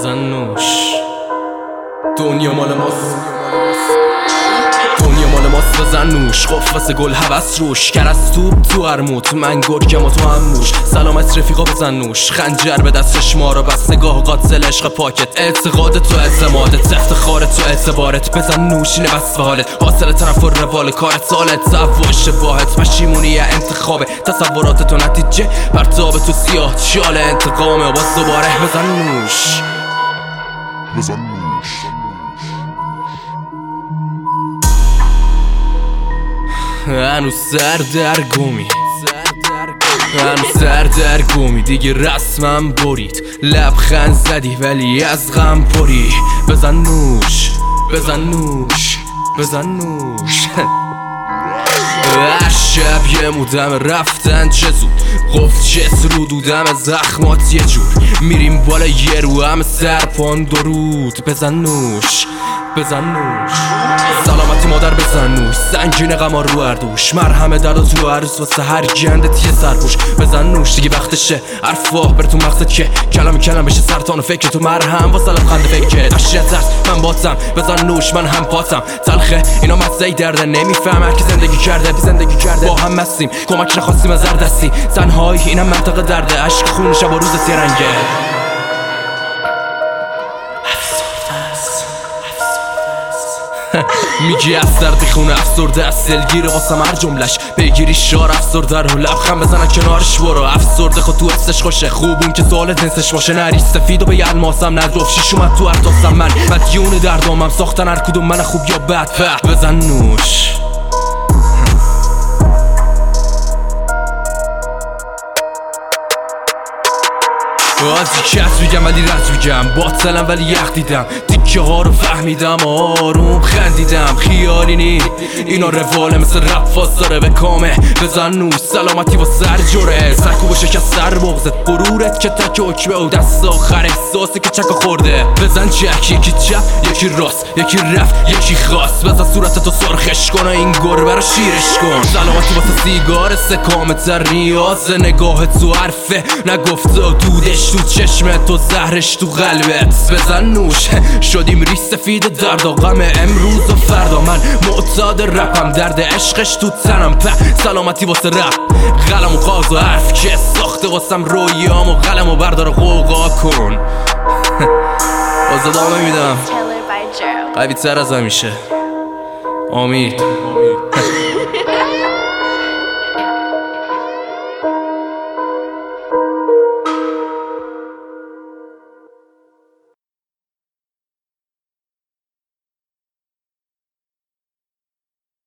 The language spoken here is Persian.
بزن نوش. دنیا مال ماست، دنیا مال ماست، بزن نوش. قف واسه گل هوس روش، کرس تو ارموت، من گرگم و تو هم موش. سلامت رفیقا بزن نوش، خنجر به دستش ما رو بس، نگاه قاتل عشق پاکت، اعتقاد تو اعتمادت، افتخار تو اعتبارت. بزن نوش اینه وصف حالت، حاصل تنفر روال کارت، سالت ضعف و اشتباهت، پشیمونی انتخابه، تصورات تو نتیجه پرتاب تو سیاه شال انتقامه. و باز دوباره بزن نوش، بزن نوش. هنوز سردرگمی، هنوز سردرگمی، دیگه رسمم برید، لبخند زدی ولی از غم پری. بزن نوش، بزن نوش، بزن نوش. هر شب یه مودم رفتن چه زود، قفل چت رو دودم زخمات یه جور، میریم بالا یه رو همه سرپان درود. بزن نوش، بزن نوش. سلامتی مادر بزن نوش، سنگین غما رو اردوش، مرهم درد تو عروس واسه هر گندت یه سرپوش. بزن نوش دیگه وقتشه حرفا بره تو مغزت که کلم بشه سرطان و فکر تو، مرهم واسه لبخند فکرت اشیت هست من باتم. بزن نوش من هم پاتم، تلخه اینا مزهی درده، نمیفهم هر کی زندگی کرده با هم مستیم، کمک نخواستیم از هر دستی، تنهایی اینم منطقه درده، عشق خون شب و روزت یه رنگه. میگی از درد خونه افسرده است، دلگیره واسم هر جملش، بگیری شار افسرده رو لبخند بزنن کنارش برو. افسرده خود تو حسش خوشه، خوبون که سوالت نسش باشه، نریش سفید و به الماسم ندرف شیش اومد تو ارتاسم، من مدیون دردامم، ساختن هر کدوم من خوب یا بد. بزن نوش. از کس میگم ولی رد میگم، باطلم ولی یخ دیدم، تیکه ها رو فهمیدم، آروم خندیدم، خیالی نی اینا رواله مثل رپ فاستاره به کامه. بزن نوش، سلامتی با سر جوره، سکو با شکست سر بغزت، غرورت که تک حکمه و دست آخر احساسی که چکا خورده. بزن جک، یکی چپ یکی راست، یکی رفت یکی خواست، بزن صورتتو سرخش کن و این گربه رو شیرش کن. سلامتی واسه سیگار سکامت ریاض، نگاه تو حرفه نگفته و دودش تو چشمت و زهرش تو قلبت. بزن نوش، شدیم ریش سفید درد و غم امروز و فردا، من معتاد رپم، درد عشقش تو تنم. سلامتی واسه رپ، قلم و قاز و حرف که ساخته واسم رویام، و قلم و بردار و قوقا کن. باز ادامه میدم قوی تر از همیشه. امید.